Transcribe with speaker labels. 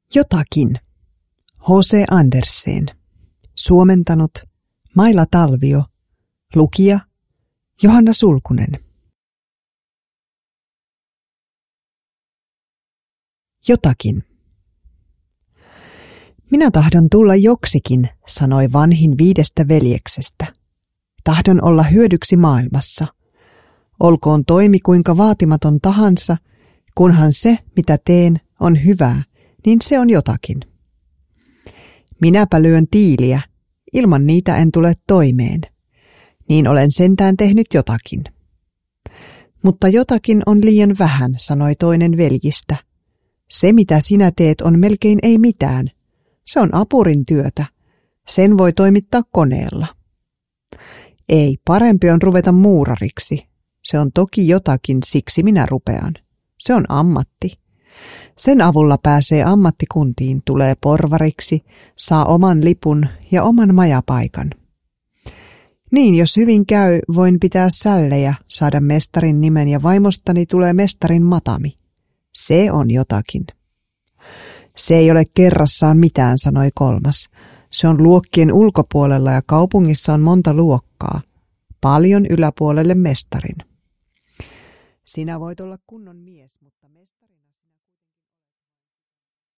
Speaker 1: Jotakin. H.C. Andersen. Suomentanut Maila Talvio. Lukija Johanna Sulkunen. Jotakin. Minä tahdon tulla joksikin, sanoi vanhin 5 veljeksestä. Tahdon olla hyödyksi maailmassa. Olkoon toimi kuinka vaatimaton tahansa, kunhan se, mitä teen, on hyvää, niin se on jotakin. Minäpä lyön tiiliä, ilman niitä en tule toimeen. Niin olen sentään tehnyt jotakin. Mutta jotakin on liian vähän, sanoi toinen veljistä. Se, mitä sinä teet, on melkein ei mitään. Se on apurin työtä. Sen voi toimittaa koneella. Ei, parempi on ruveta muurariksi. Se on toki jotakin, siksi minä rupean. Se on ammatti. Sen avulla pääsee ammattikuntiin, tulee porvariksi, saa oman lipun ja oman majapaikan. Niin, jos hyvin käy, voin pitää sällejä, saada mestarin nimen ja vaimostani tulee mestarin matami. Se on jotakin. Se ei ole kerrassaan mitään, sanoi kolmas. Se on luokkien ulkopuolella ja kaupungissa on monta luokkaa. Paljon yläpuolelle mestarin. Sinä voit olla kunnon mies, mutta mestarin...